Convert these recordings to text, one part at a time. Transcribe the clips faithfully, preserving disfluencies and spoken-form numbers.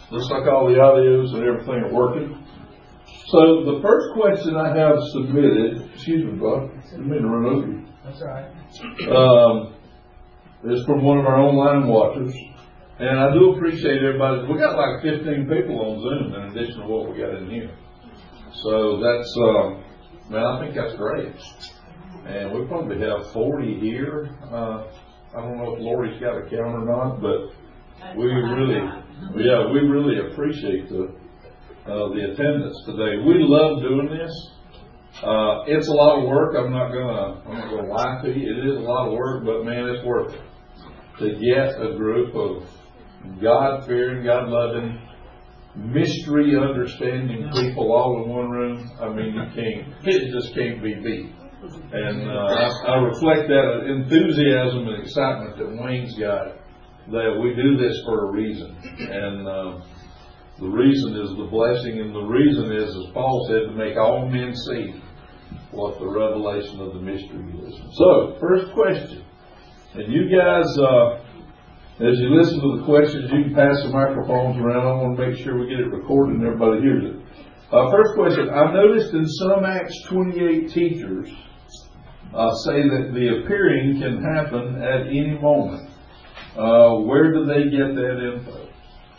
looks like all the audios and everything are working. So the first question I have submitted, excuse me, Bob, I didn't mean to run over you. That's all right. Um, is from one of our online watchers. And I do appreciate everybody. We got like fifteen people on Zoom in addition to what we got in here. So that's, uh, man, I think that's great. And we probably have forty here. Uh, I don't know if Lori's got a count or not, but we really, yeah, we really appreciate the uh, the attendance today. We love doing this. Uh, it's a lot of work. I'm not gonna, I'm not gonna lie to you. It is a lot of work, but man, it's worth it to get a group of God-fearing, God-loving, mystery-understanding people all in one room. I mean, you can't, it just can't be beat. And uh, I, I reflect that enthusiasm and excitement that Wayne's got, that we do this for a reason. And uh, the reason is the blessing, and the reason is, as Paul said, to make all men see what the revelation of the mystery is. So, first question. And you guys, uh, as you listen to the questions, you can pass the microphones around. I want to make sure we get it recorded and everybody hears it. Uh, first question. I've noticed in some Acts twenty-eight teachers uh, say that the appearing can happen at any moment. Uh, where do they get that info?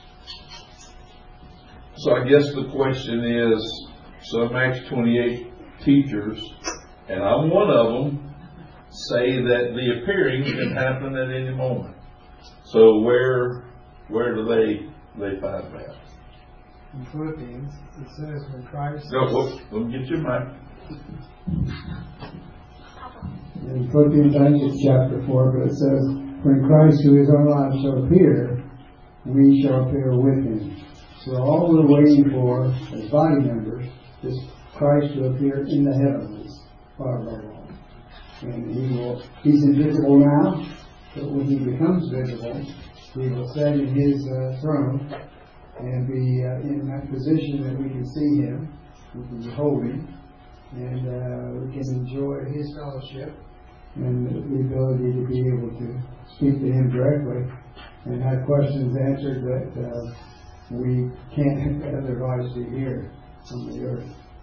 So I guess the question is, some Acts twenty-eight teachers, and I'm one of them, say that the appearing can happen at any moment. So where where do they they find that? In Philippians, it says when Christ... No, whoops, let me get your mic. In Philippians, I think it's chapter four, but it says, when Christ, who is our life, shall appear, we shall appear with him. So all we're waiting for, as body members, is Christ to appear in the heavens, far above all. And he will, he's invisible now, but when he becomes visible, he will stand in his uh, throne and be uh, in that position that we can see him, we can behold him, and uh, we can enjoy his fellowship and the ability to be able to speak to him directly and have questions answered that uh, we can't otherwise do here on the earth.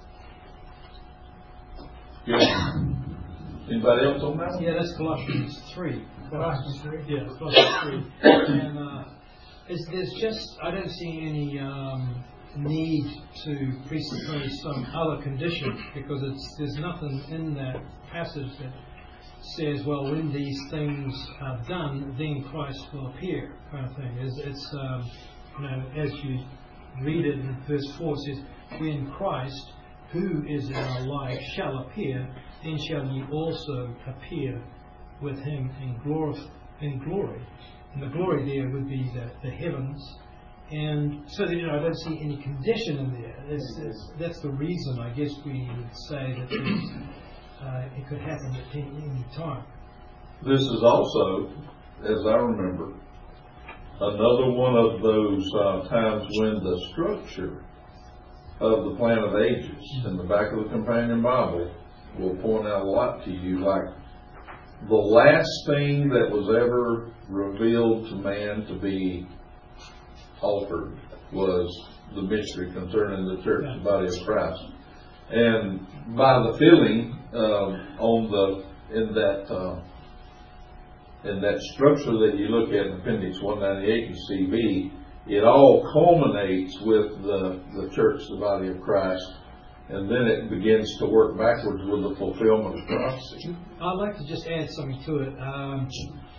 Good. Anybody else on that? Yeah, that's Colossians three. Colossians three? Yeah, Colossians three. And uh, it's, there's just, I don't see any um, need to presuppose some other condition, because it's there's nothing in that passage that says, well, when these things are done, then Christ will appear, kind of thing. It's, it's um, you know, as you read it in verse four, it says, when Christ, who is in our life, shall appear, then shall ye also appear with him in glory. In glory. And the glory there would be the, the heavens. And so that, you know, I don't see any condition in there. It's, it's, that's the reason, I guess, we would say that uh, it could happen at any, any time. This is also, as I remember, another one of those uh, times when the structure of the plan of ages in the back of the companion Bible will point out a lot to you. Like, the last thing that was ever revealed to man to be altered was the mystery concerning the church, the body of Christ. And by the filling uh, on the in that uh, in that structure that you look at in Appendix one ninety-eight in C B, it all culminates with the the church, the body of Christ. And then it begins to work backwards with the fulfillment of prophecy. I'd like to just add something to it. Um,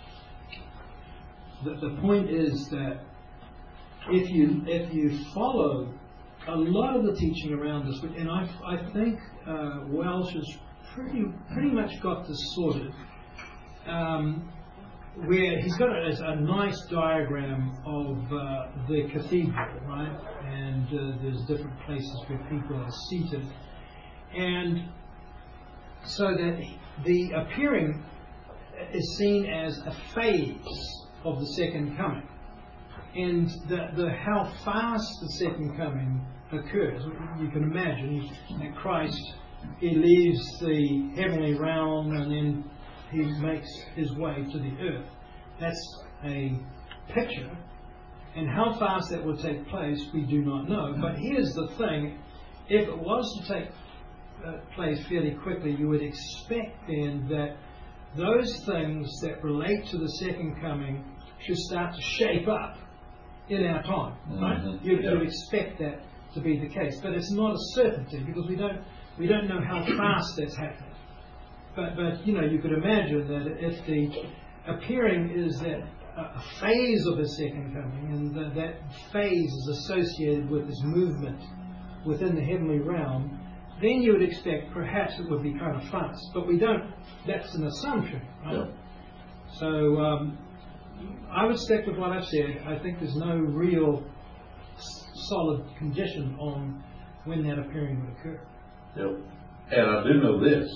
the, the point is that if you if you follow a lot of the teaching around this, and I, I think uh, Welsh has pretty pretty much got this sorted, um, where he's got a, a nice diagram of uh, the cathedral, right? And uh, there's different places where people are seated. And so that the appearing is seen as a phase of the second coming. And the, the how fast the second coming occurs, you can imagine that Christ, he leaves the heavenly realm and then he makes his way to the earth. That's a picture. And how fast that will take place, we do not know. But here's the thing. If it was to take uh, place fairly quickly, you would expect then that those things that relate to the second coming should start to shape up in our time. Right? Mm-hmm. You'd, Yeah. you'd expect that to be the case. But it's not a certainty because we don't we don't know how fast that's happening. But, but you know, you could imagine that if the appearing is that a phase of his second coming, and the, that phase is associated with his movement within the heavenly realm, then you would expect perhaps it would be kind of fast. But we don't. That's an assumption, right? Yeah. So um, I would stick with what I've said. I think there's no real s- solid condition on when that appearing would occur. Yep. And I do know this,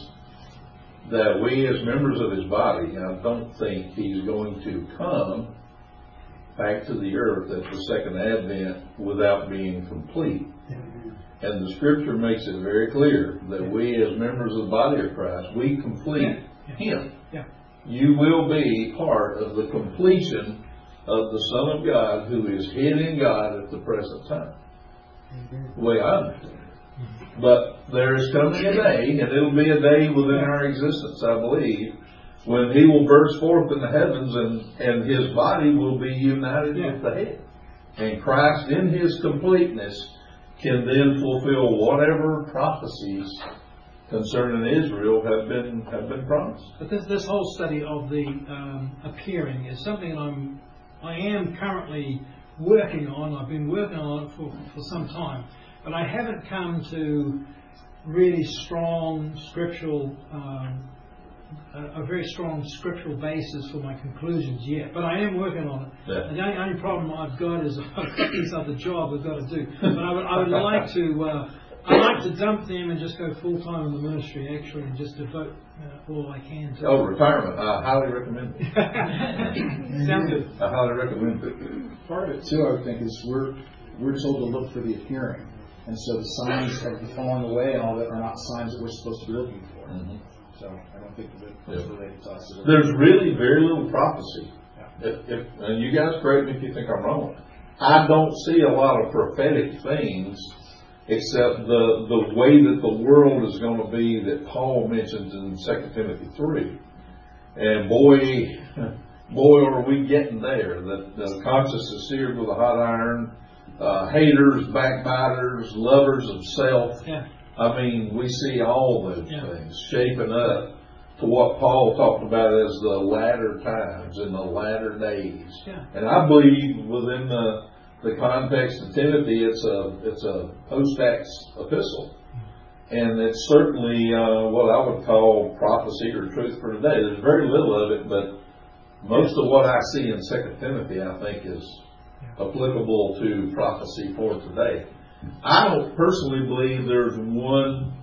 that we as members of his body, I don't think he's going to come back to the earth at the second advent without being complete. And the scripture makes it very clear that we as members of the body of Christ, we complete Yeah. Yeah. him. Yeah. You will be part of the completion of the Son of God who is hid in God at the present time. The way I understand it. But there is coming a day, and it'll be a day within our existence, I believe, when he will burst forth in the heavens and, and his body will be united Yeah. with the head. And Christ in his completeness can then fulfill whatever prophecies concerning Israel have been have been promised. But this, this whole study of the um, appearing is something I'm, I am currently working on. I've been working on it for, for some time. But I haven't come to really strong scriptural, um, a, a very strong scriptural basis for my conclusions yet. But I am working on it. Yeah. And the only, only problem I've got is I've got this other job I've got to do. But I would, I would like to, uh, I'd like to dump them and just go full time in the ministry actually, and just devote uh, all I can to. Oh, retirement. I highly recommend it. Sounds good. I highly recommend it. Part of it too, I would think, is we're we're told to look for the appearing, and so the signs of the falling away and all that are not signs that we're supposed to be looking for. Mm-hmm. So I don't think that it's Yeah. related to us. There's really very little prophecy. Yeah. If, if, and you guys correct me if you think I'm wrong. I don't see a lot of prophetic things except the the way that the world is going to be that Paul mentions in Second Timothy three. And boy, boy, are we getting there. That the conscience is seared with a hot iron. Uh, haters, backbiters, lovers of self. Yeah. I mean, we see all those Yeah. things shaping up to what Paul talked about as the latter times and the latter days. Yeah. And I believe within the the context of Timothy, it's a it's a post-Acts epistle, and it's certainly uh, what I would call prophecy or truth for today. There's very little of it, but most of what I see in Second Timothy, I think, is applicable to prophecy for today. I don't personally believe there's one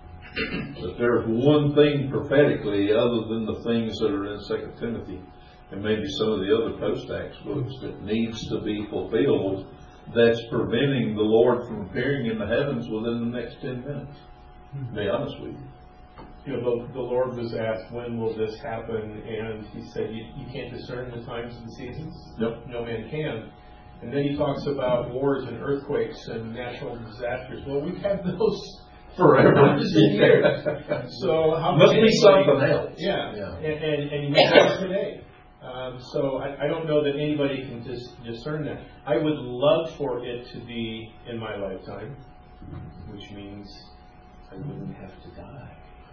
that there's one thing prophetically other than the things that are in Second Timothy and maybe some of the other post-Acts books that needs to be fulfilled that's preventing the Lord from appearing in the heavens within the next ten minutes. To be honest with you. You know, the, the Lord was asked, when will this happen? And he said, you, you can't discern the times and the seasons. Yep. No man can. And then he talks about wars and earthquakes and natural disasters. Well, we've had those Forever. hundreds of years. So how Must can be anybody- something else. Yeah. Yeah. And, and, and you have it today. Um, so I, I don't know that anybody can dis- discern that. I would love for it to be in my lifetime, which means I wouldn't have to die.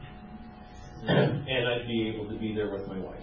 And I'd be able to be there with my wife.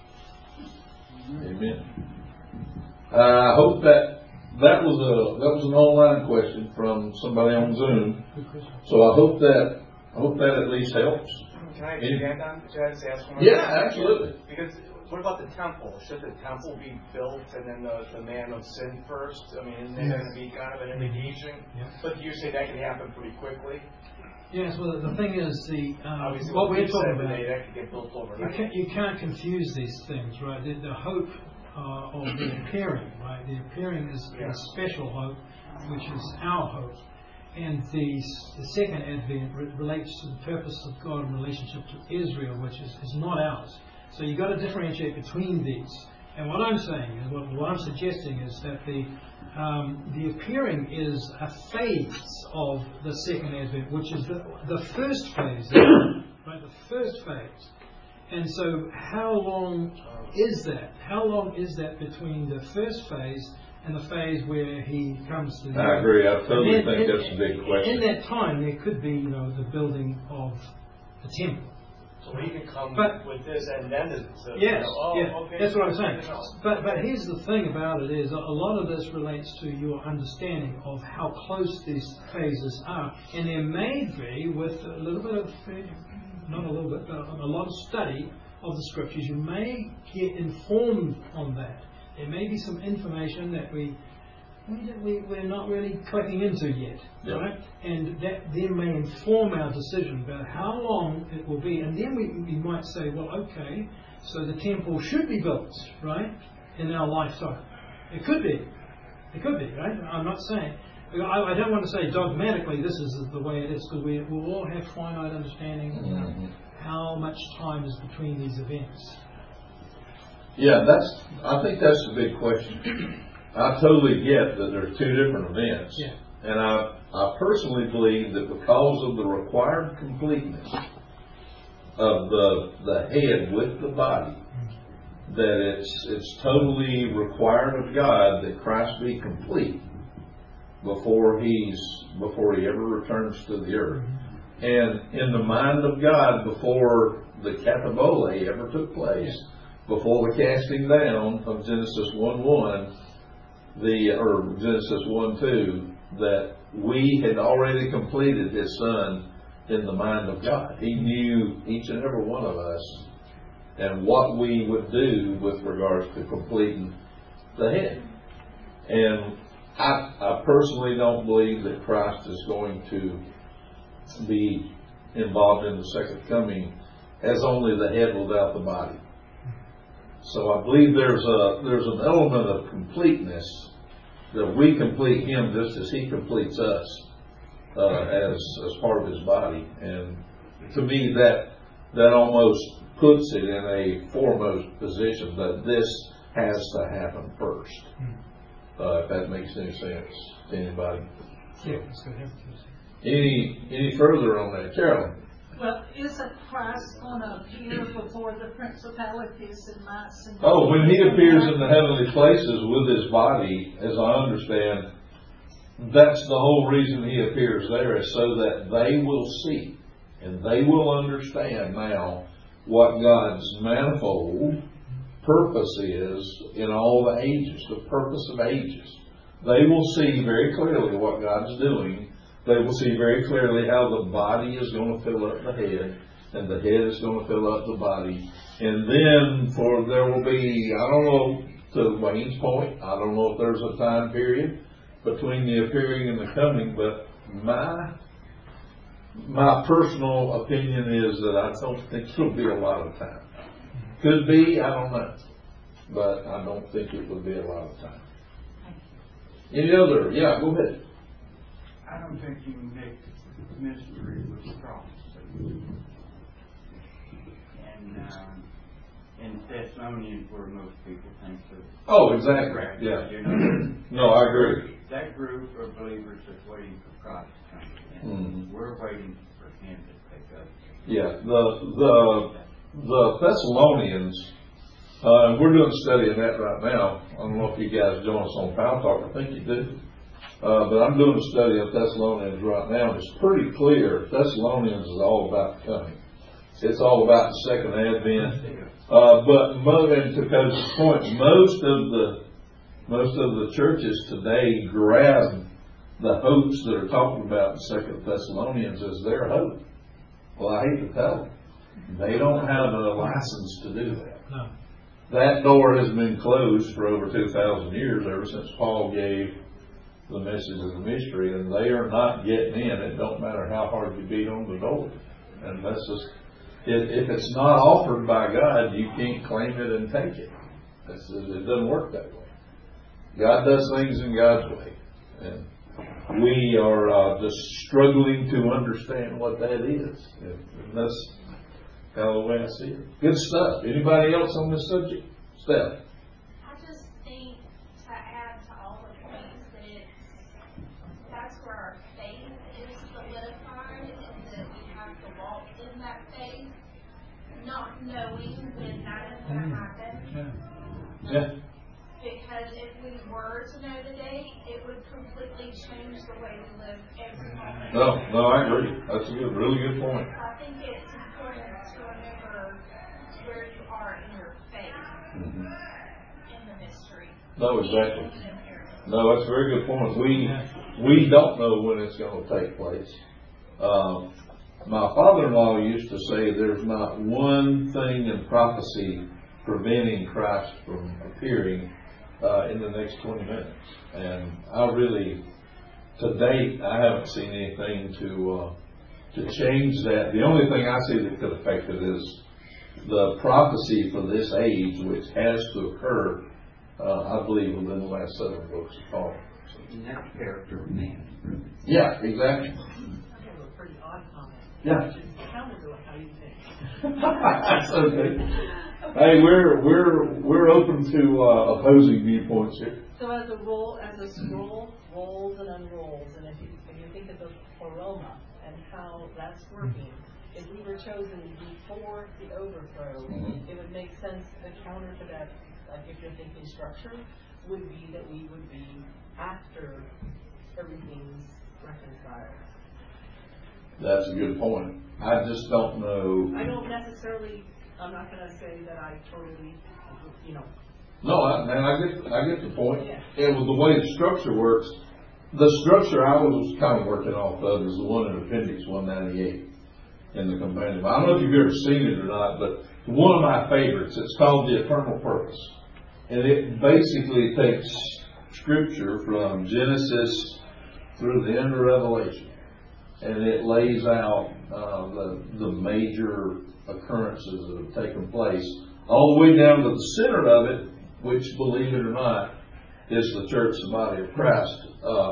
Amen. Uh, I hope that that was a that was an online question from somebody on Zoom. So I hope that I hope that at least helps. Can I expand on? Can I just ask one more Yeah, question? absolutely. Because what about the temple? Should the temple be built and then the, the man of sin first? I mean, isn't that going to be kind of an indication? Yeah. But you say that can happen pretty quickly. Yes, well, the thing is, the um, Obviously, what we're you talking said about, today, that could get built you overnight. can't, you can't confuse these things, right? The, the hope uh, of the appearing, right? The appearing is Yeah. a special hope, which is our hope. And the, the second advent re- relates to the purpose of God in relationship to Israel, which is, is not ours. So you've got to differentiate between these. And what I'm saying is, what, what I'm suggesting is that the um, the appearing is a phase of the second advent, which is the, the first phase, right? The first phase. And so, how long is that? How long is that between the first phase and the phase where he comes to the I agree. I totally then, think in, that's a big question. In that time, there could be, you know, the building of the temple. So he can come But- with this and then the, the Yes, you know, oh, yeah, okay, that's what I'm good saying. to know. But but here's the thing about it is a a lot of this relates to your understanding of how close these phases are, and they're made very with a little bit of, uh, not a little bit, but a lot of study of the scriptures. You may get informed on that. There may be some information that we. We, we, we're not really clicking into yet, Yep. right? And that then may inform our decision about how long it will be. And then we, we might say, well, okay, so the temple should be built, right, in our lifetime. It could be. It could be, right? I'm not saying. I, I don't want to say dogmatically this is the way it is, because we will all have finite understanding of Mm-hmm. how much time is between these events. Yeah, that's. I think that's the big question. I totally get that there's two different events, Yeah. and I I personally believe that because of the required completeness of the the head with the body, that it's it's totally required of God that Christ be complete before he's before he ever returns to the earth, and in the mind of God before the katabole ever took place, before the casting down of Genesis one one. The or Genesis one two, that we had already completed His Son in the mind of God. He knew each and every one of us and what we would do with regards to completing the head. And I, I personally don't believe that Christ is going to be involved in the second coming as only the head without the body. So I believe there's a there's an element of completeness that we complete Him just as He completes us uh, as as part of His body, and to me that that almost puts it in a foremost position that this has to happen first. Uh, if that makes any sense to anybody. Yeah, that's good. Any any further on that, Carolyn? Well, isn't Christ going to appear before the principalities and mights and... Oh, when He appears in the heavenly places with His body, as I understand, that's the whole reason He appears there, is so that they will see and they will understand now what God's manifold purpose is in all the ages, the purpose of ages. They will see very clearly what God's doing. They will see very clearly how the body is going to fill up the head, and the head is going to fill up the body. And then for there will be, I don't know, to Wayne's point, I don't know if there's a time period between the appearing and the coming, but my my personal opinion is that I don't think it'll be a lot of time. Could be, I don't know. But I don't think it would be a lot of time. Any other? Yeah, go ahead. I don't think you can make mystery with the cross. And um, in Thessalonians, where most people think of. Oh, exactly. Yeah. You know, No, I agree. that group of believers is waiting for Christ to come in. Mm-hmm. We're waiting for Him to take us. Yeah, the the the Thessalonians. Uh, we're doing a study on that right now. I don't know if you guys join us on Power Talk. I think you do. Uh, but I'm doing a study of Thessalonians right now, and it's pretty clear Thessalonians is all about coming. It's all about the second advent. Uh, but mo- and to Coach's point, most of the most of the churches today grab the hopes that are talking about in Second Thessalonians as their hope. Well, I hate to tell them, they don't have a license to do that. No. That door has been closed for over two thousand years, ever since Paul gave the message of the mystery, and they are not getting in. It don't matter how hard you beat on the door. And that's just, if, if it's not offered by God, you can't claim it and take it. That's, it doesn't work that way. God does things in God's way. And we are uh, just struggling to understand what that is. And that's how the way I see it. Good stuff. Anybody else on this subject? Steph? not knowing when that is going to happen. Yeah. Because if we were to know the date, it would completely change the way we live every moment. No, no, I agree. That's a good, really good point. I think it's important to remember where you are in your faith, Mm-hmm. in the mystery. No, exactly. No, that's a very good point. We we don't know when it's going to take place. Um, my father-in-law used to say there's not one thing in prophecy preventing Christ from appearing uh, in the next twenty minutes. And I really, to date, I haven't seen anything to uh, to change that. The only thing I see that could affect it is the prophecy for this age, which has to occur, uh, I believe, within the last seven books of Paul. And that's character of man. Yeah, exactly. I have a pretty odd comment. Yeah. Counter to how you think. That's okay. Hey, we're we're we're open to uh, opposing viewpoints here. So as a roll, as a scroll rolls and unrolls, and if you, if you think of the aroma and how that's working, if we were chosen before the overthrow, Mhm. it would make sense. The counter to that, like if you're thinking structure, would be that we would be after everything's reconciled. That's a good point. I just don't know. I don't necessarily. I'm not going to say that I totally, you know. No, I, man, I get I get the point. Yeah. And with the way the structure works, the structure I was kind of working off of is the one in Appendix one ninety-eight in the companion. I don't know if you've ever seen it or not, but one of my favorites. It's called The Eternal Purpose, and it basically takes Scripture from Genesis through the end of Revelation, and it lays out uh, the the major occurrences that have taken place, all the way down to the center of it, which, believe it or not, is the church, the body of Christ, uh,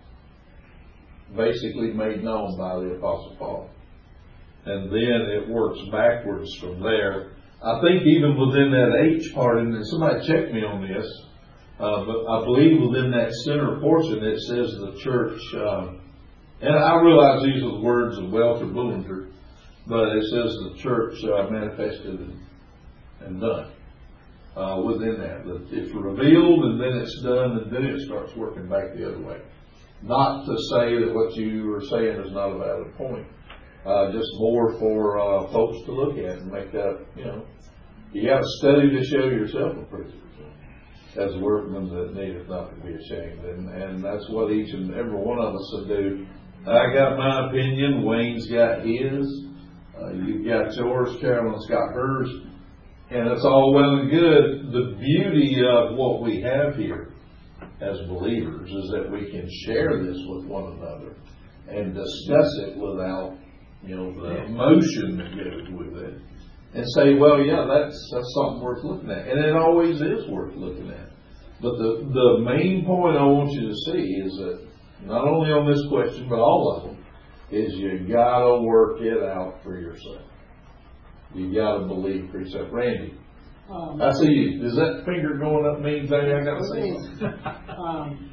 basically made known by the Apostle Paul. And then it works backwards from there. I think even within that H part, and somebody check me on this, uh, but I believe within that center portion it says the church, um, and I realize these are the words of Walter Bullinger, but it says the church uh, manifested and, and done uh, within that. That it's revealed and then it's done and then it starts working back the other way. Not to say that what you are saying is not a valid point. Uh, just more for uh, folks to look at and make that, you know, you got to study to show yourself approved as workmen that needeth not to be ashamed. And, and that's what each and every one of us will do. I got my opinion, Wayne's got his. Uh, you've got yours, Carolyn's got hers, and it's all well and good. The beauty of what we have here as believers is that we can share this with one another and discuss it without, you know, the emotion that goes with it, and say, well, yeah, that's that's something worth looking at, and it always is worth looking at. But the the main point I want you to see is that not only on this question, but all of them, is you gotta work it out for yourself. You gotta believe for yourself. Randy, um, I see you. Is that finger going up mean thing? I gotta see. um,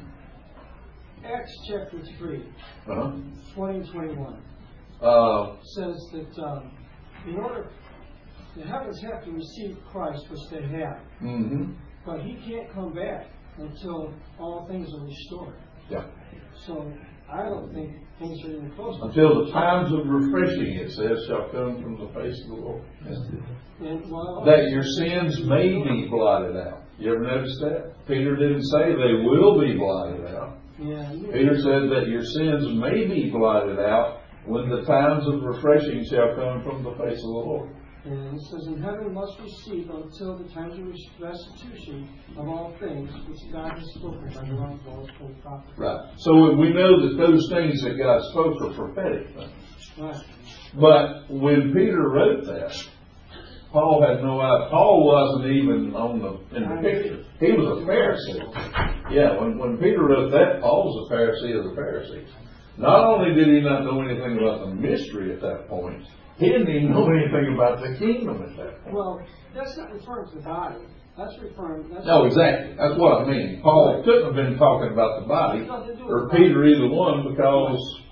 Acts chapter three, Uh-huh. twenty and twenty-one Uh, says that um, in order the heavens have to receive Christ, which they have, mm-hmm. but He can't come back until all things are restored. Yeah. So I don't think things are even close. Until the times of refreshing, it says, shall come from the face of the Lord. And, well, That your sins may be blotted out. You ever notice that? Peter didn't say they will be blotted out. Yeah, Peter said that your sins may be blotted out when the times of refreshing shall come from the face of the Lord. And it says, in heaven must receive until the times of restitution of all things which God has spoken by the mouth of all His holy prophets. Right. So we know that those things that God spoke are prophetic things. Right. But when Peter wrote that, Paul had no idea. Paul wasn't even on the in the picture. He was a Pharisee. Yeah, when, when Peter wrote that, Paul was a Pharisee of the Pharisees. Not only did he not know anything about the mystery at that point, he didn't even know anything about the kingdom at that point. Well, that's not referring to the body. That's referring. That's No, exactly. That's what I mean. Paul couldn't have been talking about the body or Peter, either one, because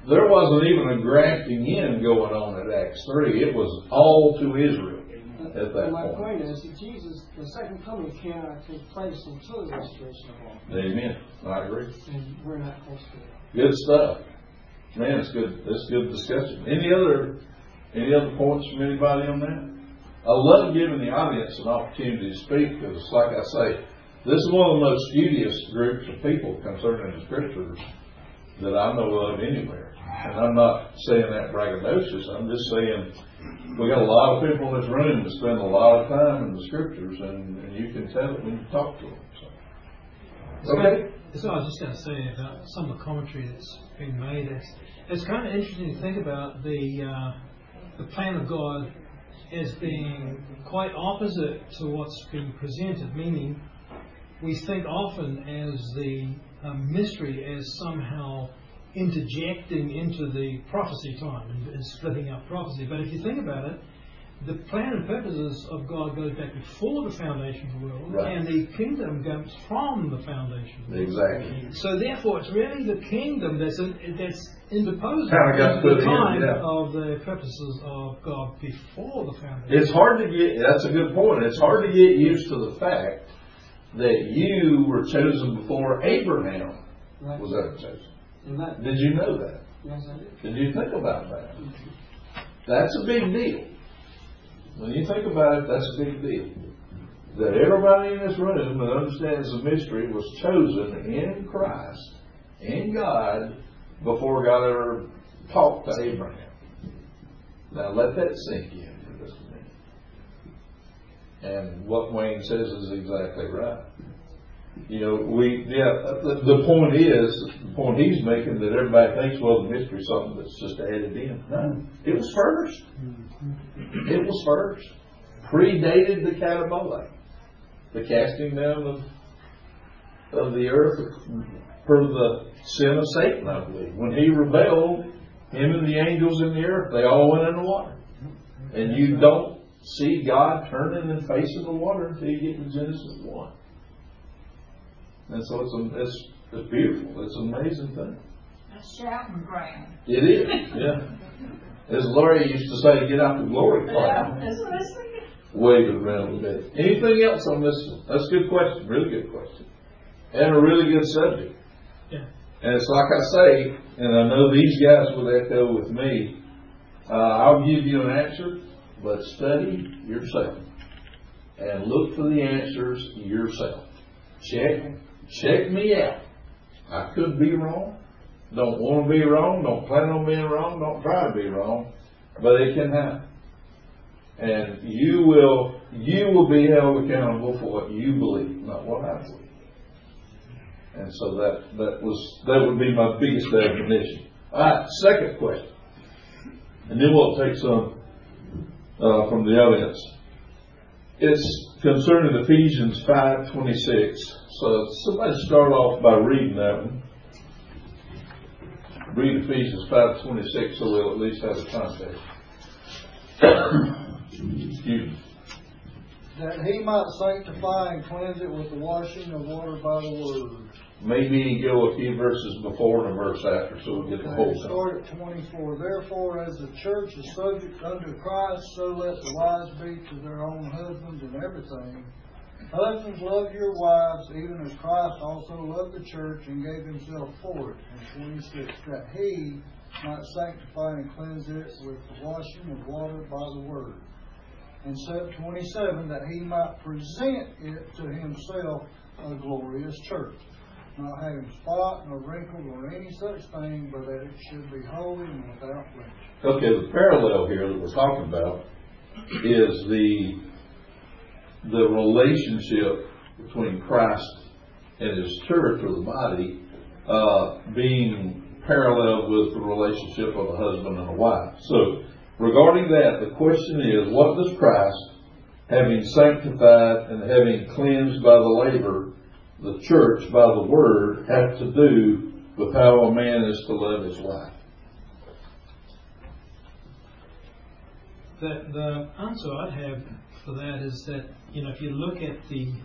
there wasn't even a grafting in going on at Acts three. It was all to Israel at that My point. point is that Jesus, the second coming cannot take place until the restoration of all. Amen. I agree. And we're not close to that. Good stuff. Man, it's good. It's good discussion. Any other, any other points from anybody on that? I love giving the audience an opportunity to speak because, like I say, this is one of the most studious groups of people concerning the Scriptures that I know of anywhere. And I'm not saying that braggadocious. I'm just saying we got a lot of people in this room that spend a lot of time in the Scriptures, and, and you can tell it when you talk to them. So. Okay. So I was just going to say about some of the commentary that's been made. It's, it's kind of interesting to think about the uh, the plan of God as being quite opposite to what's been presented. Meaning, we think often as the um, mystery as somehow interjecting into the prophecy time and, and splitting up prophecy. But if you think about it, the plan and purposes of God goes back before the foundation of the world, right. and the kingdom comes from the foundation of the world. Exactly. So therefore, it's really the kingdom that's in, that's interposed Kinda got into put the in, time yeah. of the purposes of God before the foundation. It's hard to get, that's a good point. It's hard to get used to the fact that you were chosen before Abraham Right. was ever chosen. And that, Did you know that? yes, I did. Did you think about that? That's a big deal. When you think about it, that's a big deal. That everybody in this room that understands the mystery was chosen in Christ, in God, before God ever talked to Abraham. Now let that sink in for just a minute. And what Wayne says is exactly right. You know, we, yeah, the, the point is, the point he's making that everybody thinks, well, the mystery is something that's just added in. No, it was first. It was first. Predated the catabole, the casting down of, of the earth for the sin of Satan, I believe. When he rebelled, him and the angels in the earth, they all went in the water. And you don't see God turning and facing the water until you get to Genesis one. And so it's, a, it's, it's beautiful. It's an amazing thing. That's shouting ground. It is, yeah. As Laurie used to say, get out the glory cloud. Yeah, that's what I was thinking. Wave it around a bit. Anything else on this one? That's a good question. Really good question. And a really good subject. Yeah. And it's like I say, and I know these guys would echo with me, uh, I'll give you an answer, but study yourself. And look for the answers yourself. Check, check me out. I could be wrong. Don't want to be wrong. Don't plan on being wrong. Don't try to be wrong. But it can happen. And you will, you will be held accountable for what you believe, not what I believe. And so that, that was, that would be my biggest definition. Alright, second question. And then we'll take some, uh, from the audience. It's concerning Ephesians five twenty-six. So somebody start off by reading that one. Read Ephesians five twenty-six so we'll at least have a context. Excuse me. That he might sanctify and cleanse it with the washing of water by the word. Maybe go a few verses before and a verse after so we'll get the whole thing. Start at twenty-four. Therefore, as the church is subject unto Christ, so let the wives be to their own husbands in everything. Husbands, love your wives, even as Christ also loved the church and gave himself for it. And twenty-six, that he might sanctify and cleanse it with the washing of water by the word. And twenty-seven, that he might present it to himself a glorious church, not having spot nor wrinkle or any such thing, but that it should be holy and without blemish. Okay, the parallel here that we're talking about is the the relationship between Christ and his church or the body uh, being parallel with the relationship of a husband and a wife. So regarding that, the question is, what does Christ, having sanctified and having cleansed by the labor the church by the word, have to do with how a man is to love his wife? The, the answer I'd have for that is that, you know, if you look at the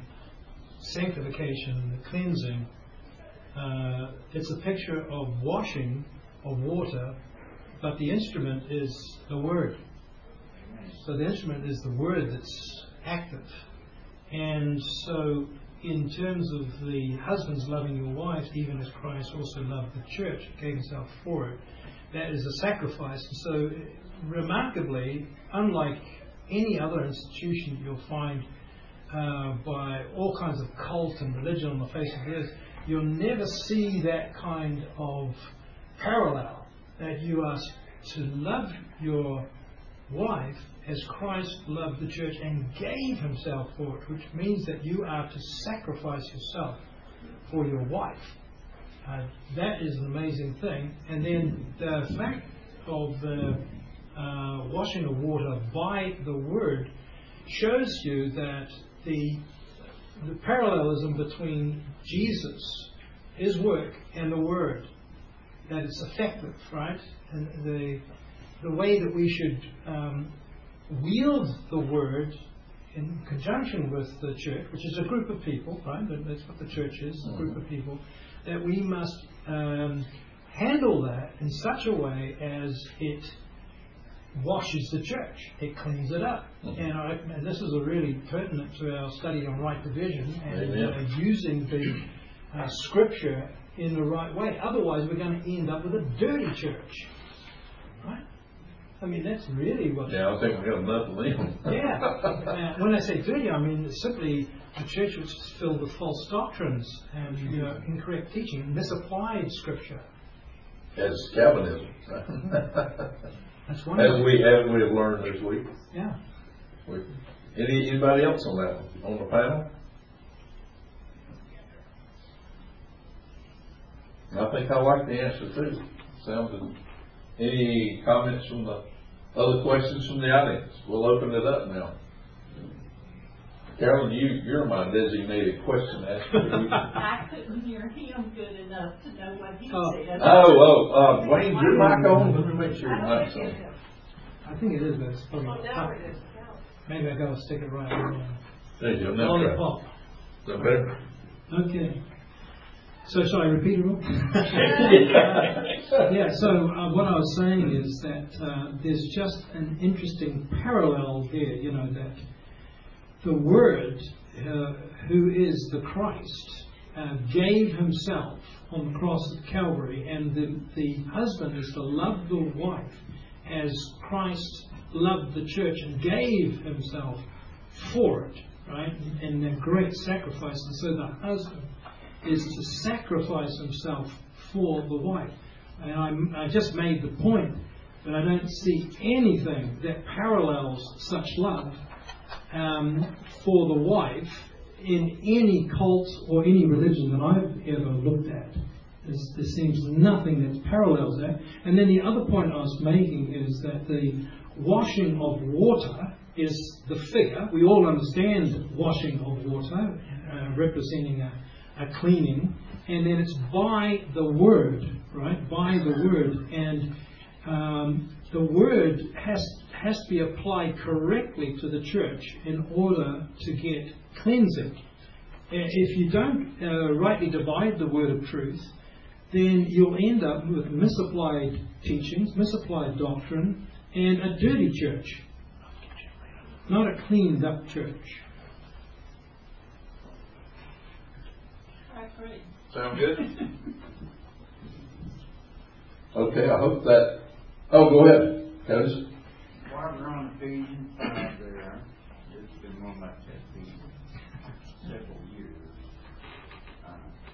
sanctification and the cleansing, uh, it's a picture of washing of water, but the instrument is the Word. So the instrument is the Word that's active. And so in terms of the husbands loving your wives, even as Christ also loved the church, gave himself for it, that is a sacrifice. And so remarkably, unlike any other institution you'll find uh, by all kinds of cult and religion on the face of the earth, you'll never see that kind of parallel, that you are to love your wife as Christ loved the church and gave himself for it, which means that you are to sacrifice yourself for your wife. Uh, that is an amazing thing. And then the fact of the uh, washing of water by the Word shows you that the, the parallelism between Jesus, his work, and the Word, that it's effective, right? And the the way that we should um, wield the Word in conjunction with the church, which is a group of people, right? That's what the church is, a group of people, that we must um, handle that in such a way as it washes the church, it cleans it up. Mm-hmm. And, I, and this is a really pertinent to our study on right division and uh, using the uh, Scripture in the right way. Otherwise, we're going to end up with a dirty church, right? I mean, that's really what... Yeah, I think we got nothing left. Yeah. Uh, when I say dirty, I mean simply a church which is filled with false doctrines and you know, incorrect teaching, misapplied Scripture. As Calvinism. That's wonderful. As we have, we have learned this week. Yeah. We, any, anybody else on that one? On the panel? I think I like the answer too. Sounded... Any comments from the other questions from the audience? We'll open it up now. Carolyn, you, you're my designated question asker. I couldn't hear him good enough to know what he oh. said. Oh, oh, uh, Wayne, your mic on? Let me make sure your mic's on. I think it is, but it's probably well, now it is. Maybe I gotta stick it right on. There you go. Now Lollipop. Is that better? Okay. So shall I repeat it all? yeah, so uh, what I was saying is that uh, there's just an interesting parallel there, you know, that the Word, uh, who is the Christ, uh, gave himself on the cross of Calvary, and the, the husband is to love the wife as Christ loved the church and gave himself for it, right? And a great sacrifice. And so the husband is to sacrifice himself for the wife. And I, I just made the point that I don't see anything that parallels such love um, for the wife in any cult or any religion that I've ever looked at. There's, there seems nothing that parallels that. And then the other point I was making is that the washing of water is the figure. We all understand washing of water, uh, representing a a cleaning, and then it's by the Word, right? By the Word, and um, the Word has has to be applied correctly to the church in order to get cleansing. If you don't uh, rightly divide the Word of truth, then you'll end up with misapplied teachings, misapplied doctrine, and a dirty church, not a cleaned up church. Sound good? Okay, I hope that... Oh, go ahead, Curtis. While we're on Ephesians five there, it's been one like that for several years. Uh,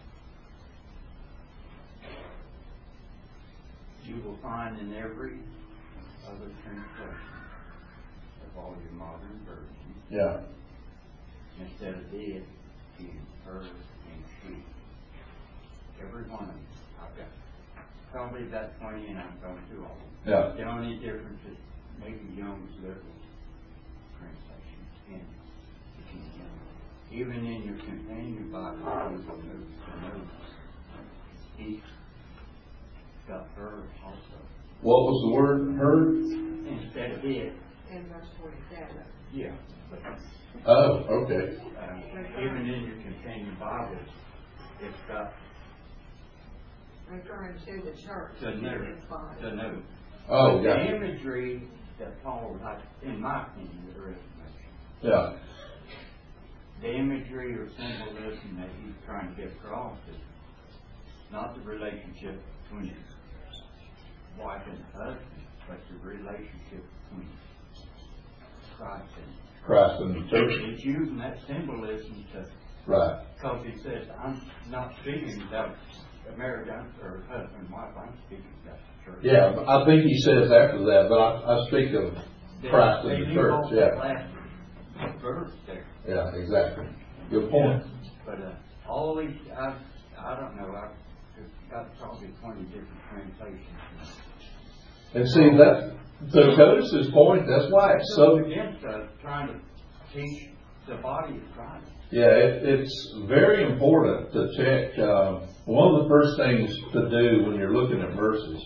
you will find in every other translation of all your modern versions, yeah, instead of it, you her and she. Every one of them. I've got probably about twenty, and I've gone through all of them. Yeah. The only difference is maybe Young's Literal translation. And even in your companion Bible, he's got her also. What was the word? Her? Instead of it. In verse forty-seven. Yeah. Oh, okay. Uh, even in your companion Bibles, it's got referring to the church. The new, It's fine. the new. Oh, But yeah. The imagery that Paul, like, in my opinion, there isn't much. Yeah. The imagery or symbolism that he's trying to get across is not the relationship between wife and husband, but the relationship between Christ and Christ and the church. He's using that symbolism to, Right. because he says, I'm not speaking about a marriage or husband and wife, I'm speaking about the church. Yeah, but I think he says after that, but I, I speak of Christ and the church. Yeah. Last verse there. Yeah, exactly. Good point. But uh, all these, I, I don't know, I've got probably twenty different translations. And see that, to Curtis's point, that's why it's so. Against us trying to teach the body of Christ. Yeah, it, it's very important to check. Uh, one of the first things to do when you're looking at verses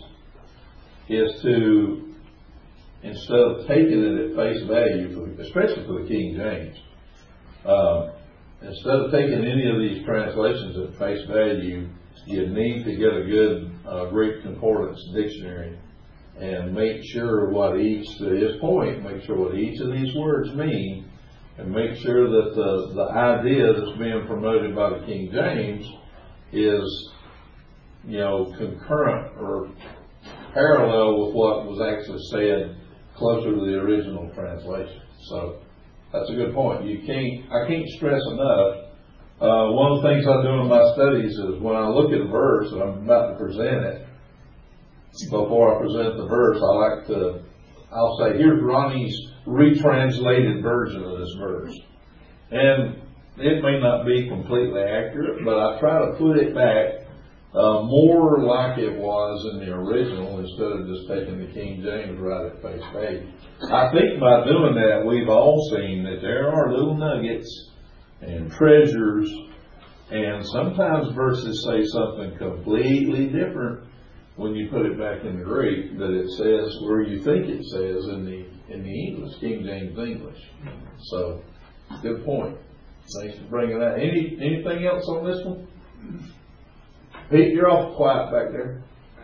is to, instead of taking it at face value, for, especially for the King James, uh, instead of taking any of these translations at face value, you need to get a good uh, Greek concordance dictionary and make sure what each, to his point, make sure what each of these words mean, and make sure that the, the idea that's being promoted by the King James is, you know, concurrent or parallel with what was actually said closer to the original translation. So that's a good point. You can't, I can't stress enough. Uh, one of the things I do in my studies is when I look at a verse and I'm about to present it, before I present the verse, I like to, I'll say, here's Ronnie's retranslated version of this verse. And it may not be completely accurate, but I try to put it back uh, more like it was in the original instead of just taking the King James right at face value. I think by doing that, we've all seen that there are little nuggets and treasures, and sometimes verses say something completely different when you put it back in the Greek that it says where you think it says in the in the English, King James English. So, good point. Thanks for bringing that. Any anything else on this one? Pete, you're awful quiet back there.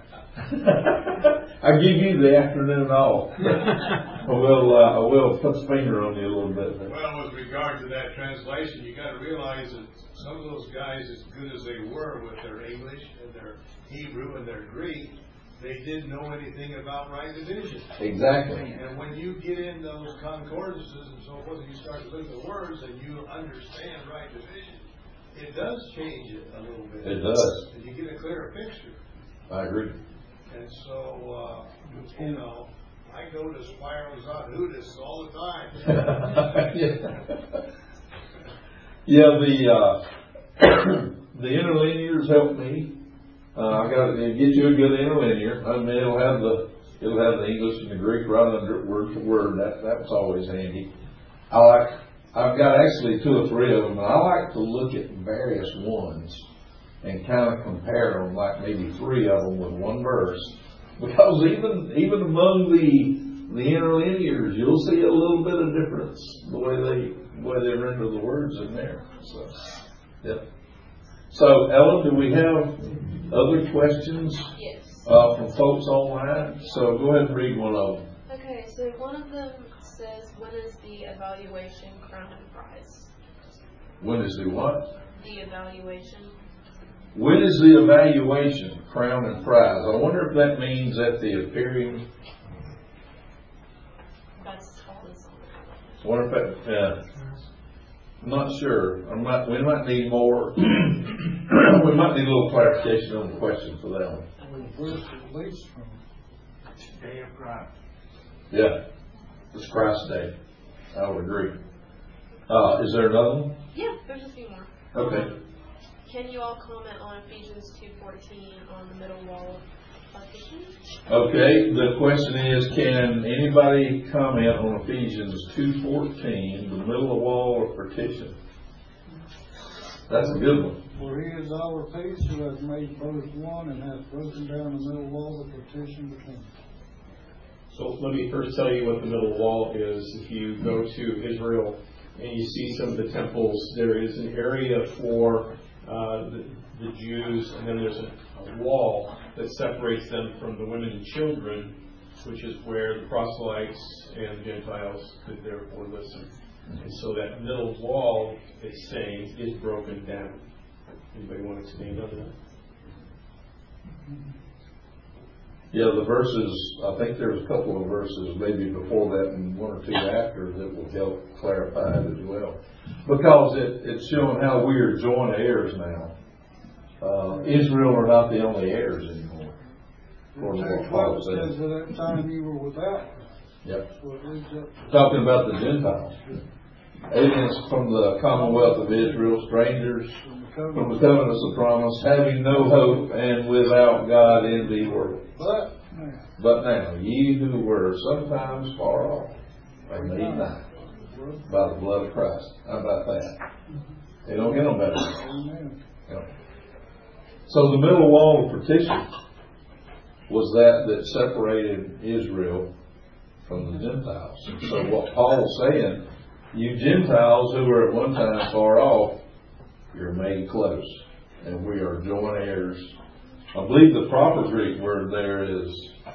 I give you the afternoon off. I will. Uh, I will put the finger on you a little bit there. Well, with regard to that translation, you got to realize that some of those guys, as good as they were with their English and their Hebrew and their Greek, they didn't know anything about right division. Exactly. And when you get in those concordances and so forth, and you start to look at the words and you understand right division, it does change it a little bit. It does. And you get a clearer picture. I agree. And so, uh, you know, I go to Spirals on Hoodis all the time. yeah. yeah, the uh, the interlinears help me. Uh, I got to get you a good interlinear. I mean, it'll have the it'll have the English and the Greek right under it, word for word. That that's always handy. I like. I've got actually two or three of them, and I like to look at various ones and kind of compare them, like maybe three of them with one verse, because even even among the the interlinears, you'll see a little bit of difference the way they the way they render the words in there. So, yep. So, Ellen, do we have other questions yes. uh, from folks online? So, go ahead and read one of them. Okay, so one of them says, when is the evaluation, crown, and prize? When is the what? The evaluation. When is the evaluation, crown, and prize? I wonder if that means at the appearing. That's all this on. I wonder if that. Yeah. I'm not sure. I might, we might need more. We might need a little clarification on the question for that one. Where's the least from? Day of Christ. Yeah, it's Christ's Day. I would agree. Uh, is there another one? Yeah, there's a few more. Okay. Can you all comment on Ephesians two fourteen on the middle wall of partition? Okay, the question is, can anybody comment on Ephesians two fourteen, the middle of the wall of partition? That's a good one. For he is our peace, who hath made both one, and hath broken down the middle wall of partition between them. So let me first tell you what the middle wall is. If you go to Israel and you see some of the temples, there is an area for uh, the, the Jews, and then there's a, a uh, wall that separates them from the women and children, which is where the proselytes and Gentiles could therefore listen. And so that middle wall, it's saying, is broken down. Anybody want to expand on that? Yeah, the verses, I think there's a couple of verses maybe before that and one or two after that will help clarify it as well. Because it, it's showing how we are joint heirs now. Uh, Israel are not the only heirs anymore. For what Paul says. At that time you were without. Yep. Talking about the Gentiles. Aliens from the commonwealth of Israel, strangers from the covenants of promise, having no hope and without God in the world. But, but now, ye who were sometimes far off, are made nigh by the blood of Christ. How about that? They don't get no better. Yep. So the middle wall of partition was that that separated Israel from the Gentiles. So what Paul's saying, you Gentiles who were at one time far off, you're made close. And we are joint heirs. I believe the proper Greek word there is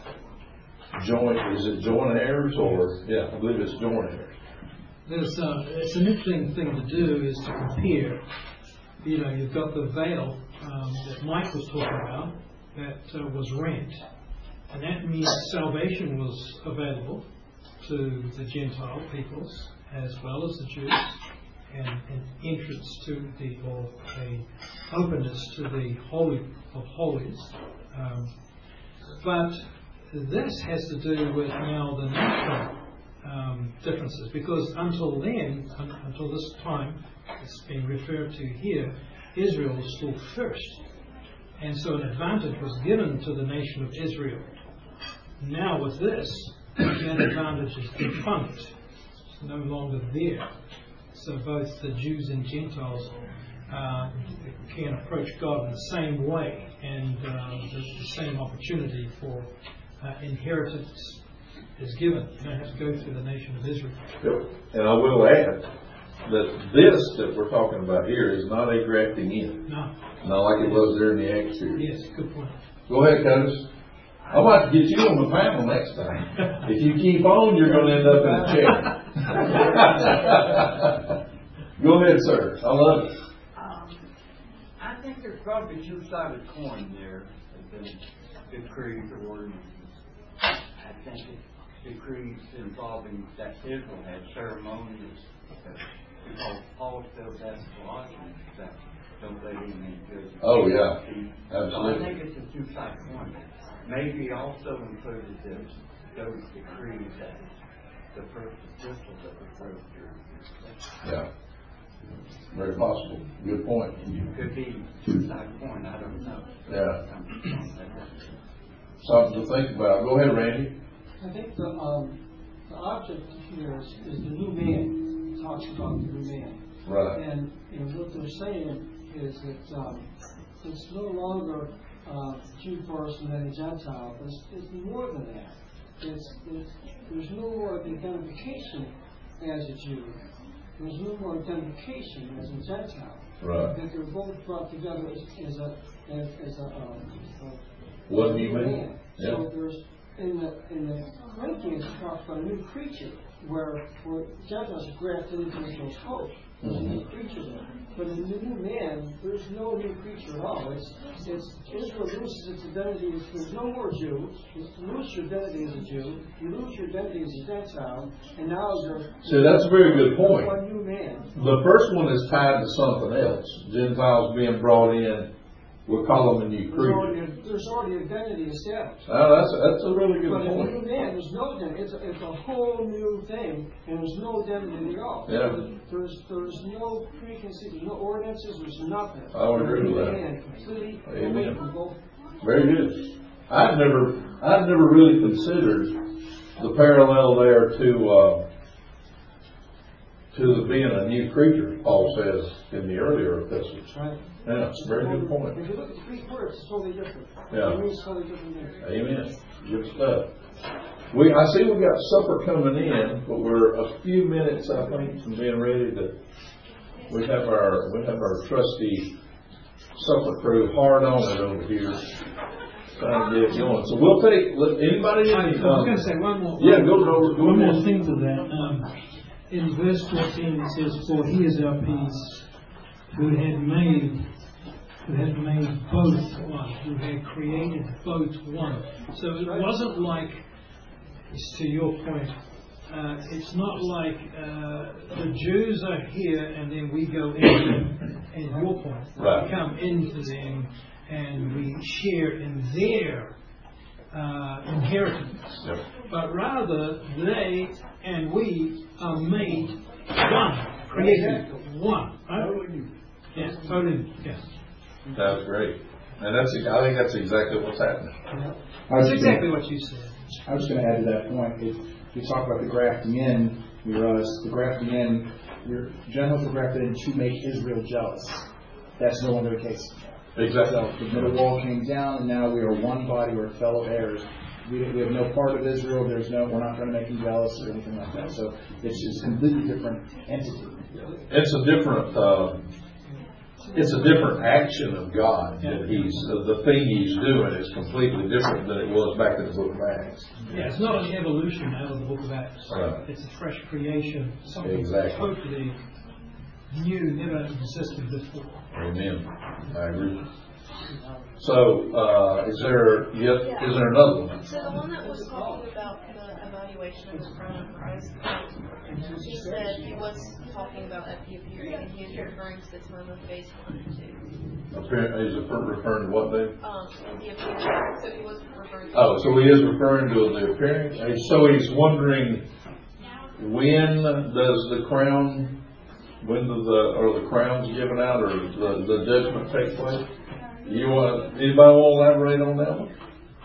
joint. Is it joint heirs or? Yeah, I believe it's joint heirs. There's, uh, it's an interesting thing to do is to compare. You know, you've got the veil um, that Mike was talking about that uh, was rent. And that means salvation was available to the Gentile peoples as well as the Jews, and an entrance to the, or a openness to the Holy of Holies. Um, but this has to do with now the national um, differences, because until then, un- until this time, it's been referred to here, Israel was still first. And so an advantage was given to the nation of Israel. Now with this, that advantage is defunct. It's no longer there. So both the Jews and Gentiles uh, can approach God in the same way, and uh, the, the same opportunity for uh, inheritance is given. You don't have to go through the nation of Israel. Yep. And I will add that this that we're talking about here is not a grafting in. No. Not like it was there in the Acts period. Yes, good point. Go ahead, Curtis. I'm about to get you on the panel next time. If you keep on, you're going to end up in a chair. Go ahead, sir. I love it. Um, I think there's probably two-sided coin there. The decrees or ordinances. I think it's decrees involving that Israel had ceremonies. Because Paul still has Colossians that don't let him in good. Oh, yeah. Absolutely. So I think it's a two-sided coin. Maybe also included this, those decrees that the first epistle that was wrote during. Yeah. Very possible. Good point. Could be two-sided coin, I don't know. Yeah. Something to think about. Go ahead, Randy. I think the um, the object here is, is the new man. It talks about the new man. Right. And, and what they're saying is that um, it's no longer uh, Jew first and then a Gentile. It's, it's more than that. It's, it's, there's no more identification as a Jew. There's no more identification as a Gentile. Right. That they're both brought together as, as a as, as a, um, a what do you man. mean? Yeah. So there's in the in the Corinthians it talks about a new creature where where Gentiles are grafted into Israel's hope. There's a new creature there. But in the new man, there's no new creature at all. It's it's Israel loses its identity. There's no more Jew. You lose your identity as a Jew. You lose your identity as a Gentile, and now you're. See, that's a very good point. One new man. The first one is tied to something else. Gentiles being brought in, we'll call them a new There's creature. already, a, there's already identity established. Oh, that's that's a really good but point. in the new man, there's no identity. It's a, it's a whole new thing, and there's no identity at all. Yeah. There's there's no preconceived, there's no ordinances, there's nothing. I would agree with that. Man, completely Amen. away from both. Very good. I've never I've never really considered the parallel there to uh, to the being a new creature. Paul says in the earlier epistles. Right. Yeah, very good point. If you look at the Greek words, it's totally different. Yeah. It means totally different things. Amen. Good stuff. We I see we got supper coming in, but we're a few minutes, I think, from being ready to. We have our we have our trustee supper crew hard on it over here, trying to get it going. So we'll take, let anybody in. I was going to say one more. Yeah, go, go, go One ahead. more thing to that. Um, in verse fourteen it says, "For He is our peace, who had made, who had made both one, who had created both one." So it wasn't like, to your point, uh, it's not like uh, the Jews are here and then we go in, and your point, Right. we come into them and we share in their uh, inheritance. Yep. But rather, they and we are made one, created one. Right? Yeah, totally. Yeah. That's great. And that's, I think that's exactly what's happening. That's exactly what you said. I was going to add to that point. If we talk about the grafting in, we realize the grafting in, your Gentiles were grafted in to make Israel jealous. That's no longer the case. Exactly. So the middle wall came down, and now we are one body. We're fellow heirs. We, we have no part of Israel. There's no. We're not trying to make them jealous or anything like that. So it's just a completely different entity. It's a different, uh, it's a different action of God that He's, uh, the thing He's doing is completely different than it was back in the book of Acts. Yeah, it's not an evolution out of the book of Acts. Right. It's a fresh creation, something Exactly. totally new, never existed before. Amen. I agree. So, uh, is there yet, is there another one? So the one that was talking about the evaluation of the crown of Christ, he said he was talking about at the appearing, and he was referring to the time of phase one and two. Appear- Is it referring to what, Dave? Um, in the appearing, so he was referring to. Oh, so he is referring to the appearing. Uh, So he's wondering when does the crown, when does the or the crown's given out or the, the judgment take place? You want anybody want to elaborate on that one?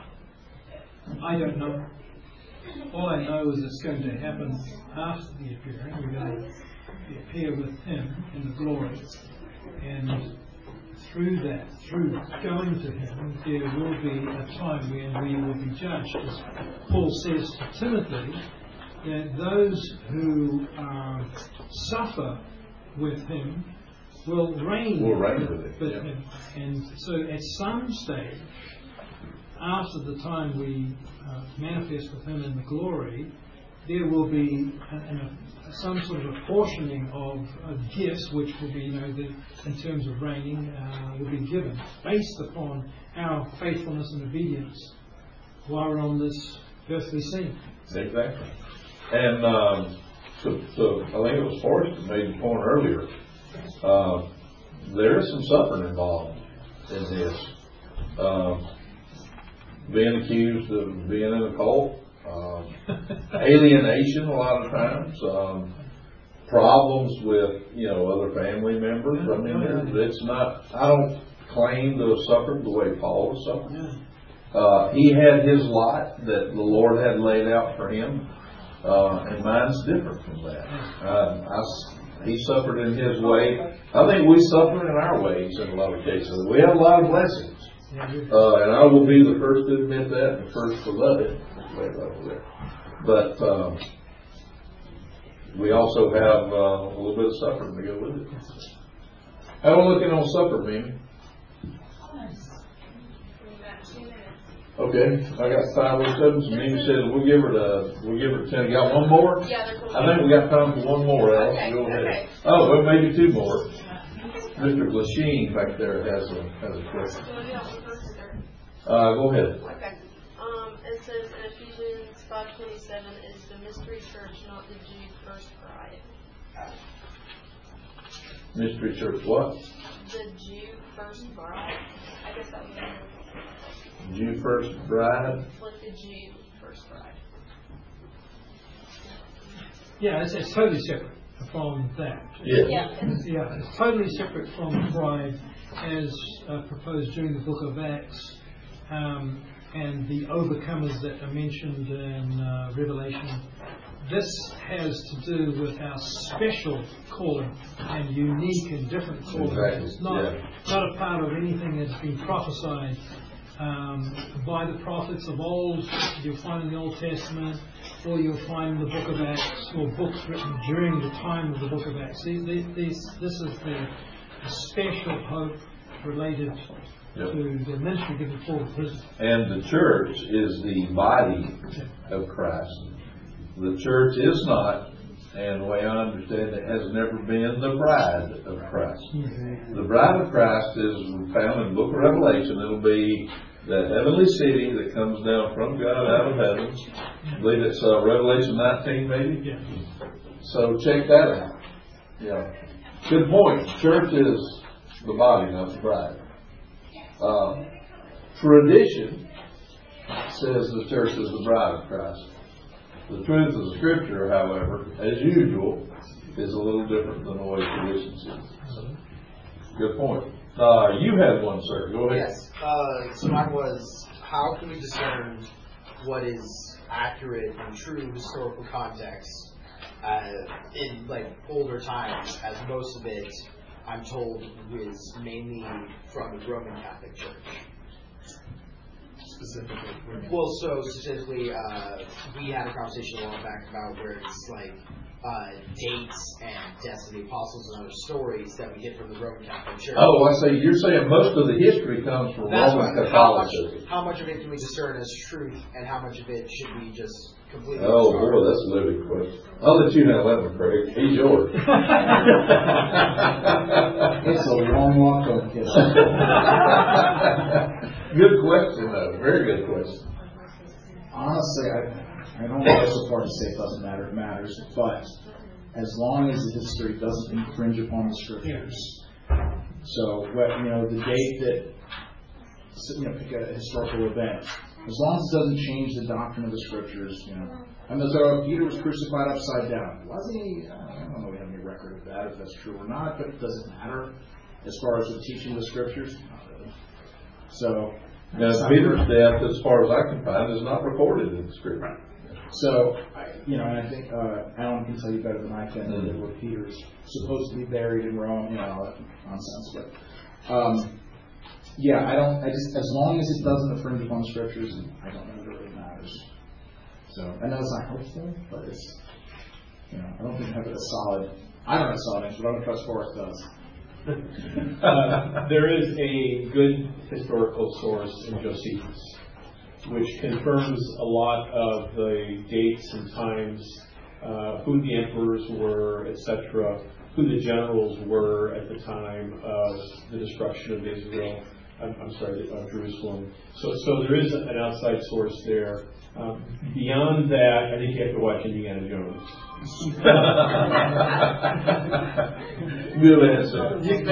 I don't know. All I know is it's going to happen after the appearing. We're going to appear with Him in the glory, and through that, through going to Him, there will be a time when we will be judged. As Paul says to Timothy, that those who uh, suffer with Him will reign, Will reign with Him, with yeah. Him. And so at some stage, after the time we uh, manifest with Him in the glory, there will be a, a, some sort of apportioning of, of gifts, which will be, you know, the, in terms of reigning, uh, will be given based upon our faithfulness and obedience while we're on this earthly scene. Exactly. And um, so, so I think it was Forrest that made the point earlier. Uh, there is some suffering involved in this. Uh, being accused of being in a cult, um, alienation a lot of times, um, problems with, you know, other family members. I mean, there- it's not, I don't claim to have suffered the way Paul has suffered. Uh, he had his lot that the Lord had laid out for him, uh, and mine's different from that. Uh, I s he suffered in his way. I think we suffer in our ways in a lot of cases. We have a lot of blessings. Uh, and I will be the first to admit that and the first to love it. Way over there. But um, we also have uh, a little bit of suffering to go with it. How are we looking on supper, Mimi? Okay, I got five or seven. So Mimi said we'll give her the we'll give her ten. Got one more? Yeah, there's one I think we got time for one more. Alice. Okay, Go ahead. okay. Oh, well, maybe two more. Mister Glasheen back there has a has a question. So maybe I'll go first, or- Uh, go ahead. Okay. Um, it says in Ephesians five twenty-seven, is the mystery church not the Jew first bride? Mystery Church, what? The Jew first bride. I guess that would be Jew first bride. like the Jew first bride. Yeah, it's, it's totally separate from that. Yeah. Yeah. Yeah, it's totally separate from the bride as uh, proposed during the book of Acts, um, and the overcomers that are mentioned in uh, Revelation. This has to do with our special calling and unique and different calling. Exactly. It's not, Yeah. not a part of anything that's been prophesied um, by the prophets of old. You'll find in the Old Testament, or you'll find in the book of Acts, or books written during the time of the book of Acts. These, these, this is the, the special hope related Yep. to the ministry given for the prison. And the church is the body of Christ. The church is not, and the way I understand it, has never been the bride of Christ. The bride of Christ is found in the book of Revelation. It'll be the heavenly city that comes down from God out of heaven. I believe it's uh, Revelation nineteen, maybe? Yeah. So check that out. Yeah. Good point. Church is the body, not the bride. Uh, tradition says the church is the bride of Christ. The truth of the Scripture, however, as usual, is a little different than the way tradition sees it. Good point. Uh, you had one, sir. Go ahead. Yes. Uh, so mine was, how can we discern what is accurate and true historical context uh, in like older times, as most of it, I'm told, was mainly from the Roman Catholic Church. Specifically? Well, so specifically, uh, we had a conversation a while back about where it's like uh, dates and deaths of the apostles and other stories that we get from the Roman Catholic Church. Oh, I see. You're saying most of the history comes from That's Roman what, how much, Catholicism. how much of it can we discern as truth, and how much of it should we just completely Oh, discard? boy, that's a loaded question. I'll let you handle that one, Craig. He's yours. It's a long walk home, kid. Good question, though. Very good question. Honestly, I, I don't go so far to say it doesn't matter. It matters. But as long as the history doesn't infringe upon the Scriptures. So, what, you know, the date that, you know, pick a historical event. As long as it doesn't change the doctrine of the Scriptures, you know. And so Peter was crucified upside down. Wasn't he? I don't know if we have any record of that, if that's true or not, but it doesn't matter as far as the teaching of the Scriptures. Not really. So, Now, Peter's death, as far as I can find, is not recorded in the Scripture. So, I, you know, and I think uh, Alan can tell you better than I can mm-hmm. where Peter's supposed to be buried in Rome, you know, all that nonsense. But, um, yeah, I don't, I just, as long as it doesn't infringe upon the Scriptures, I don't know that it really matters. So, I know it's not helpful, but it's, you know, I don't think I have a solid, I don't have a solid answer, but I'm going to trust Forrest does. uh, there is a good historical source in Josephus, which confirms a lot of the dates and times, uh, who the emperors were, et cetera, who the generals were at the time of the destruction of Israel. I'm, I'm sorry, of Jerusalem. So, so there is an outside source there. Um, beyond that, I think you have to watch Indiana Jones. Good answer.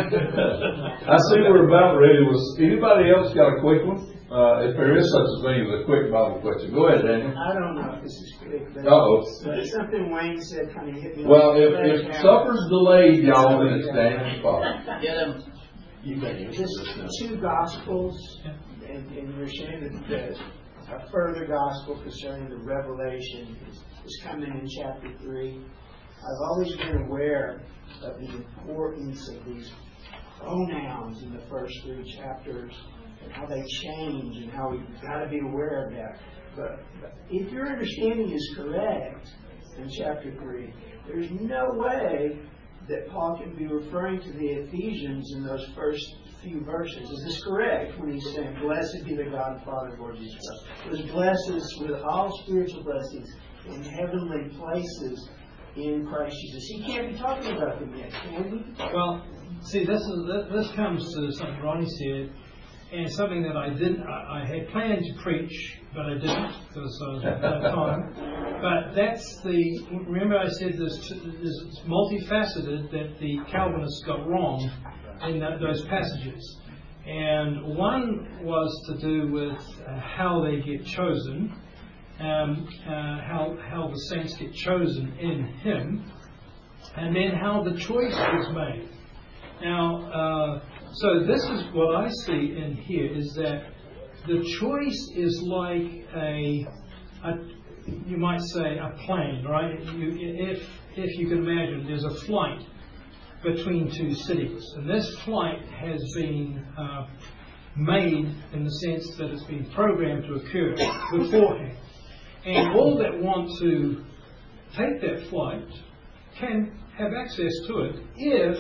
I see we're about ready. Was anybody else got a quick one? Uh, if there is such a thing as a quick Bible question, go ahead, Daniel. I don't know if this is quick, but, Uh-oh. but something Wayne said kind of hit me. Well, if, if supper's delayed, y'all, then it's Daniel's fault. Get him. You got it. Just two gospels, and, and you're saying that the, a further gospel concerning the revelation is, is coming in chapter three. I've always been aware of the importance of these pronouns in the first three chapters and how they change and how we've got to be aware of that. But, but if your understanding is correct in chapter three, there's no way that Paul can be referring to the Ephesians in those first few verses. Is this correct when he's saying, "Blessed be the God and Father of Lord Jesus Christ"? Those blesses with all spiritual blessings in heavenly places in Christ Jesus. He can't be talking about them yet, can he? Well, see, this is this comes to something Ronnie said, and something that I didn't. I, I had planned to preach, but I didn't because I was at that time. But that's the. Remember, I said this is multifaceted that the Calvinists got wrong in that, those passages, and one was to do with uh, how they get chosen. Um, uh, how how the saints get chosen in Him, and then how the choice is made. Now, uh, so this is what I see in here is that the choice is like a, a you might say a plane, right? You, if if you can imagine, there's a flight between two cities, and this flight has been uh, made in the sense that it's been programmed to occur beforehand. And all that want to take that flight can have access to it if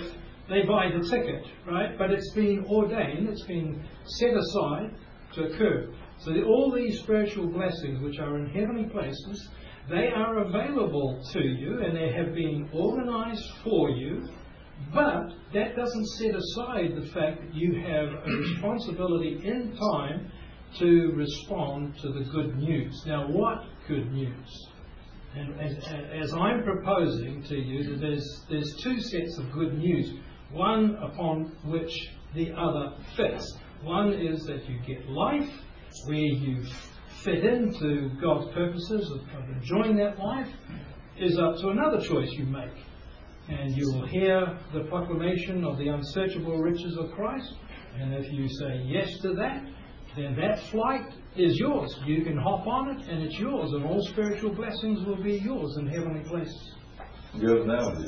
they buy the ticket, right? But it's been ordained, it's been set aside to occur. So the, all these spiritual blessings which are in heavenly places, they are available to you and they have been organized for you, but that doesn't set aside the fact that you have a responsibility in time to respond to the good news. Now, what good news? And as, as I'm proposing to you, that there's, there's two sets of good news, one upon which the other fits. One is that you get life, where you fit into God's purposes of, of enjoying that life, is up to another choice you make. And you will hear the proclamation of the unsearchable riches of Christ, and if you say yes to that, then that flight is yours. You can hop on it and it's yours, and all spiritual blessings will be yours in heavenly places. Good analogy.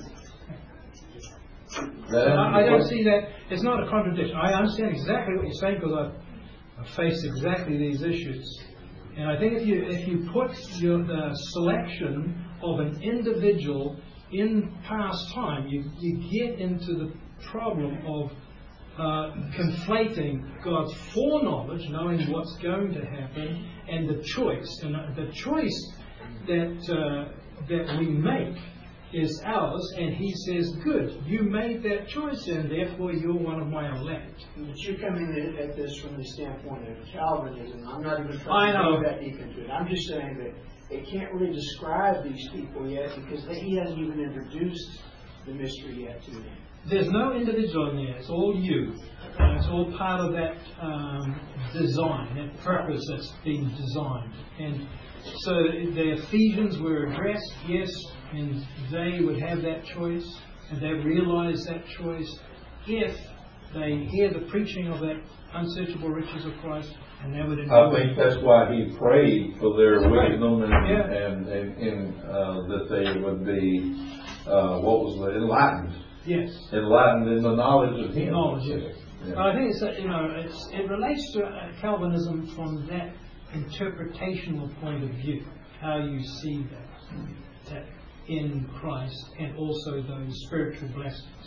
So I, I don't see that. It's not a contradiction. I understand exactly what you're saying because I've, I've faced exactly these issues. And I think if you if you put your, the selection of an individual in past time, you, you get into the problem of uh, conflating God's foreknowledge, knowing what's going to happen, and the choice. And the choice that uh, that we make is ours, and He says, good, you made that choice, and therefore you're one of my elect. But you're coming in at this from the standpoint of Calvinism. I'm not even trying to go that deep into it. I'm just saying that they can't really describe these people yet because they, He hasn't even introduced the mystery yet to them. There's no individual in there. It's all you. And it's all part of that um, design, that purpose that's being designed. And so the Ephesians were addressed, yes, and they would have that choice, and they realize that choice if they hear the preaching of that unsearchable riches of Christ, and they would enjoy. I think that's why He prayed for their wisdom and, yeah. and, and, and uh, that they would be, uh, what was it, enlightened. Yes. Enlightened in the knowledge of Him. Knowledge, yes. Yeah. I think it's a, you know it's, it relates to uh, Calvinism from that interpretational point of view, how you see that, that in Christ, and also those spiritual blessings.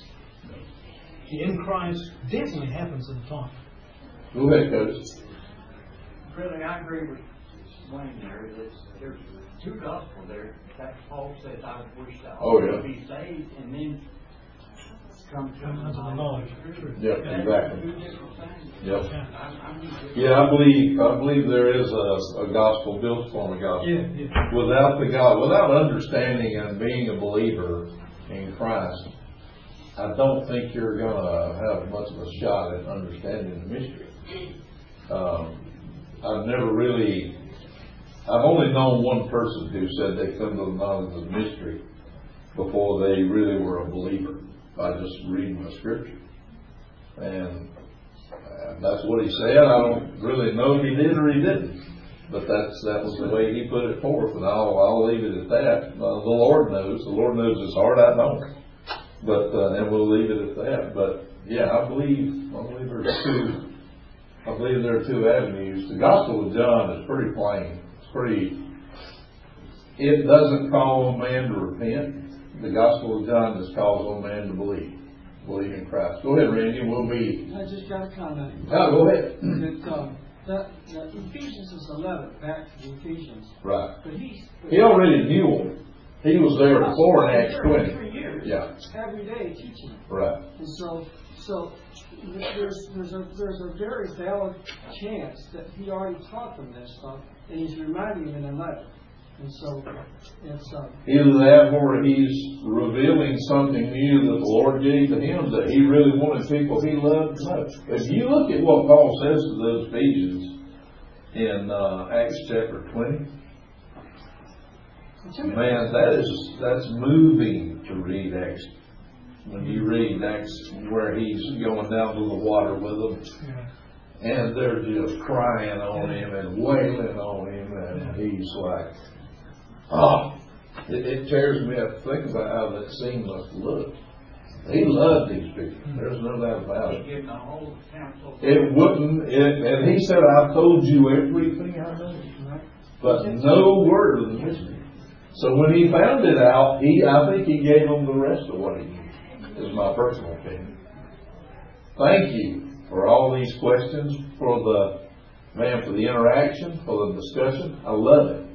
The in Christ definitely happens in time. Go ahead, Coach. Really, I agree with Wayne there. That there's two gospels there. That Paul says, I wish that all oh, yeah. would be saved, and then come to the knowledge. Yep, exactly. Yep. Yeah, I believe I believe there is a, a gospel built upon a gospel. Yeah, yeah. Without the God, without understanding and being a believer in Christ, I don't think you're gonna have much of a shot at understanding the mystery. Um, I've never really. I've only known one person who said they come to the knowledge of the mystery before they really were a believer, by just reading the scripture. And uh, that's what he said. I don't really know if he did or he didn't. But that's that was the way he put it forth, and I'll, I'll leave it at that. Uh, the Lord knows. The Lord knows his heart. I don't. But, uh, and we'll leave it at that. But, yeah, I believe, I believe there's two, I believe there are two avenues. The Gospel of John is pretty plain. It's pretty, it doesn't call a man to repent. The Gospel of John just calls on man to believe. Believe in Christ. Go ahead, Randy. We'll be. I just got a comment. Oh, go ahead. That, um, that, that Ephesians is eleven, back to the Ephesians. Right. But he, he already knew them. He was there before in Acts twenty. Three years. Yeah. Every day teaching them. Right. And so, so there's there's a there's a very valid chance that he already taught them this stuff, and he's reminding them in a letter. And so, it's uh, either that or he's revealing something new that the Lord gave to him that he really wanted people he loved to know. If you look at what Paul says to those Ephesians in uh, Acts chapter twenty, man, that is that's moving to read Acts. When you read Acts where he's going down to the water with them, and they're just crying on him and wailing on him, and he's like, oh, it, it tears me up to think about how that scene must look. He loved these people. There's no doubt about it. It wouldn't, it, and he said, I've told you everything I know, but no word of the mystery. So when he found it out, he, I think he gave them the rest of what he knew, is my personal opinion. thank you for all these questions, for the, man, for the interaction, for the discussion. I love it.